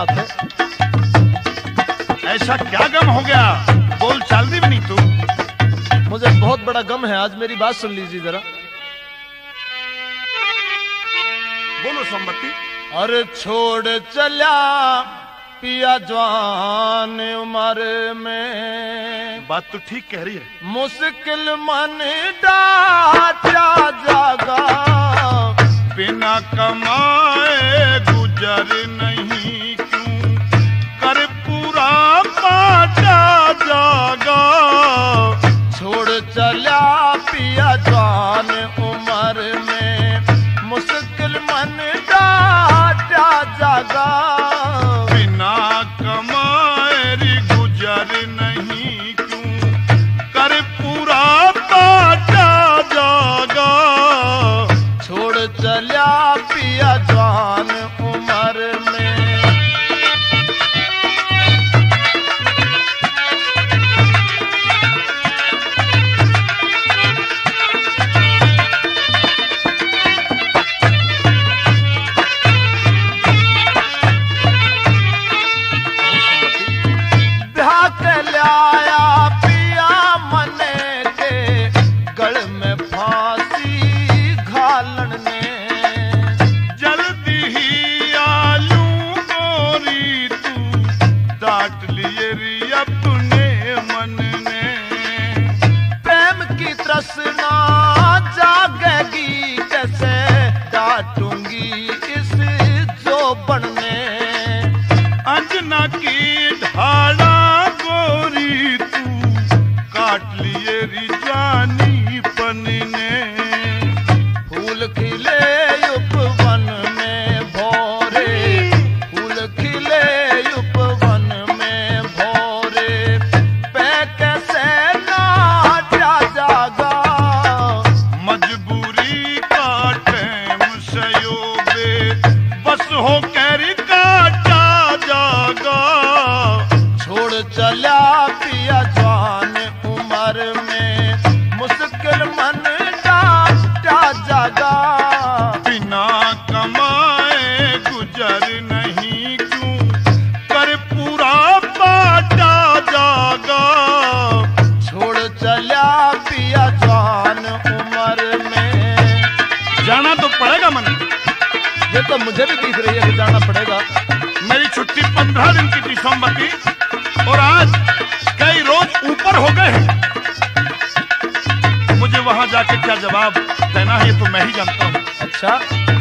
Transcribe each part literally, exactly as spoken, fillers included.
बात है। ऐसा क्या गम हो गया, बोल चाल दी भी नहीं तू। मुझे बहुत बड़ा गम है आज, मेरी बात सुन लीजिए जरा। बोलो सोमवती। अरे छोड़ चला पिया जवान उम्र में, बात तो ठीक कह रही है। मुश्किल मन डाटा जागा, बिना कमाए गुजर नहीं, क्यों कर पूरा पाटा जागा। छोड़ चला पिया जवान उम्र में, मुश्किल मन डाटा जागा, बिना कमाए री गुजर नहीं, क्यों कर पूरा पाटा जागा। छोड़ चला पिया जवान उम्र में। ब्याह के लाया पिया मने के, गल में फांसी घालन ने, जल्दी ही आलू गोरी तू डांट लिए री अपने मन ने। प्रेम की तृष्णा जागेगी कैसे, डांटूंगी इस जोबन ने। अंजना की ढाला गोरी तू काट लिए री जानी पन ने। फूल खिले उपवन में भोरे, फूल खिले उपवन में भोरे, पे कैसे नाटा जागा। मजबूरी का टैम सयोबे, बस हो कर काटा जागा। छोड़ चला पिया जवान उम्र में, मुश्किल मन डाटा जागा। बिना कमाए गुजर नहीं, क्यों कर पूरा पाटा जागा। छोड़ चला पिया जवान उम्र में। जाना तो पड़ेगा मन। ये तो मुझे भी दिख रही है कि जाना पड़ेगा। मेरी छुट्टी पंद्रह दिन की थी सोमवती, और आज कई रोज ऊपर हो गए हैं। मुझे वहां जाके क्या जवाब देना है ये तो मैं ही जानता हूँ। अच्छा,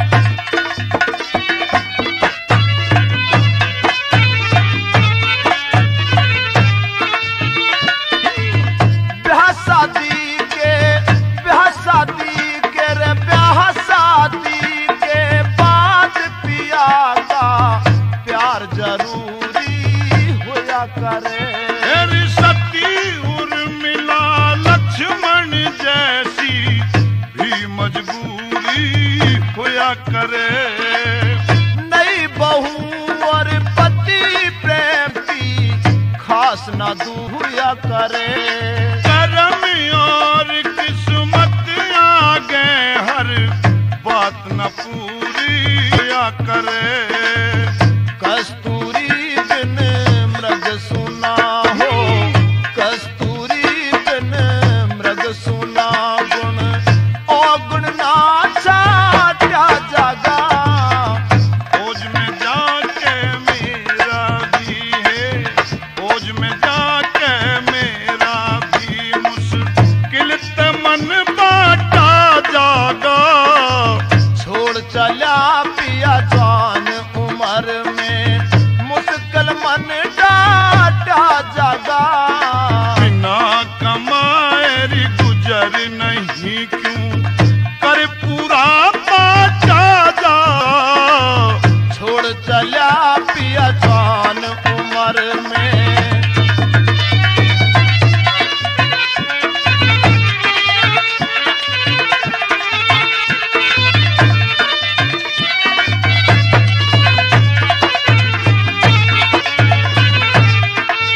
ब्याह शादी के, ब्याह शादी के रे ब्याह शादी के बाद पिया का प्यार जरूरी होया करे। तेरी सती उर्मिला लक्ष्मण जैसी भी मजबूरी होया करे। नई बहू और पति प्रेम की खास ना दूरिया करे। करम और किस्मत आगे हर बात न पूरी या करे। कस्तूरी बिन मृग सुना हो, कस्तूरी बिन मृग सुना गुण, और गुण ना छाटा जागा। खोज में जाके मेरा भी है, खोज में जाके मेरा भी मुश्किल ते मन बाटा जागा। छोड़ चला पिया जवान उम्र में, मुश्किल मन डाटा जागा। बिना कमाए री गुजर नहीं, क्यों कर पूरा पाटा जा। छोड़ चला पिया जवान उम्र में।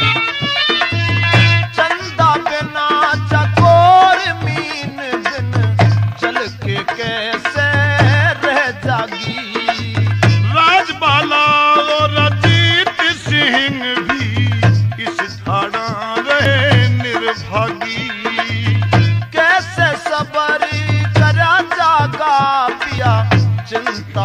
चंदा बिना चकोर मीन बिन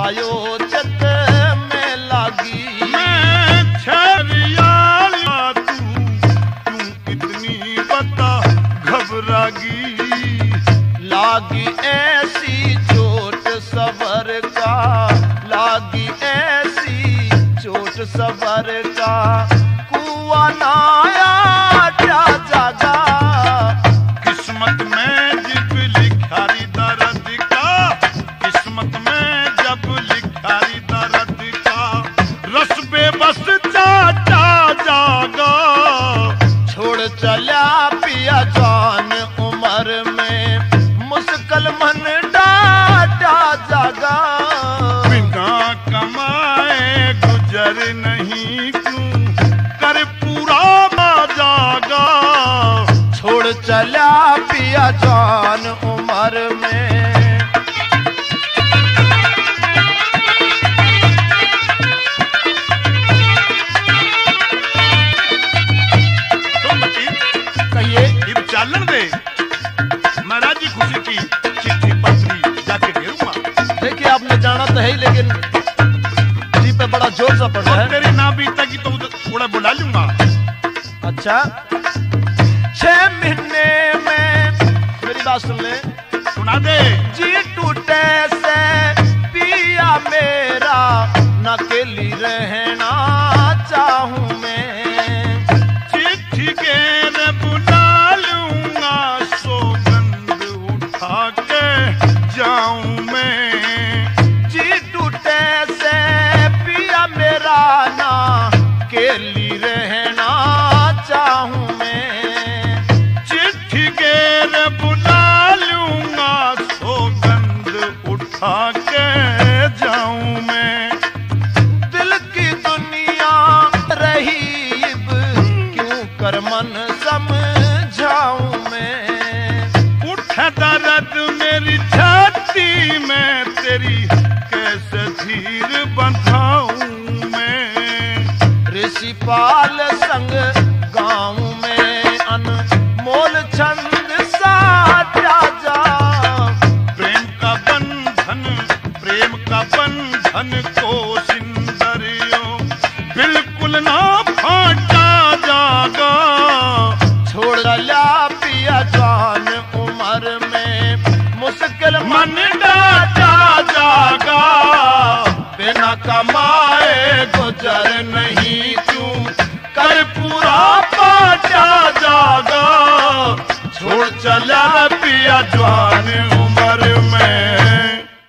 आयोजक में लागी। मैं छरियाला तू क्यों इतनी बता घबरागी। लागी ऐसी चोट सबर का, लागी ऐसी चोट सबर का, कुआं नाया क्या जागा। किस्मत में जब लिखारी दर्द का, किस्मत में जब लिखारी दर्द का, रस बेबस चाचा जागा। छोड़ चला पिया जवान उम्र में, मुश्किल मन डाटा जागा। बिना कमाए गुजर नहीं क्यों कर पूरा जागा। छोड़ चला पिया जवान उम्र में। कहिए इब चालन दे महाराज जी खुशी की चिट्ठी पत्री जाके देऊंगा। देखिए आपने जाना तो है ही, लेकिन जी पे बड़ा जोर सा पड़ रहा और है। तेरी ना बीतेगी तो थोड़ा बुला लूंगा। अच्छा, छह महीने में मेरी बात सुन ले। सुना दे। जी टूटे से पिया मेरा, न अकेली रहना चाहूं मैं। चिट्ठी के रे बुला लूंगा, सौगंध उठा के जाऊं मैं। जी टूटे से पिया मेरा, ना अकेली रहना चाहूं मैं। चिट्ठी के रे बुला लूंगा, सौगंध उठा के जाऊं मैं। दिल की दुनिया रही इब, क्यों कर मन समझाऊं मैं। उठे दर्द मेरी छाती में, तेरी कैसे धीर बंधाऊं मैं। ऋषिपाल संग गाँव में अनमोल छंद साजा जा। प्रेम का बंधन, प्रेम का बंधन को सिंदरियों बिल्कुल ना फाटा जागा। छोड़ चला पिया जवान उम्र में, मुश्किल मन डाटा जागा। बिना कमाए गुजर नहीं तू, कर पूरा पाटा जागा। छोड़ चला पिया जवान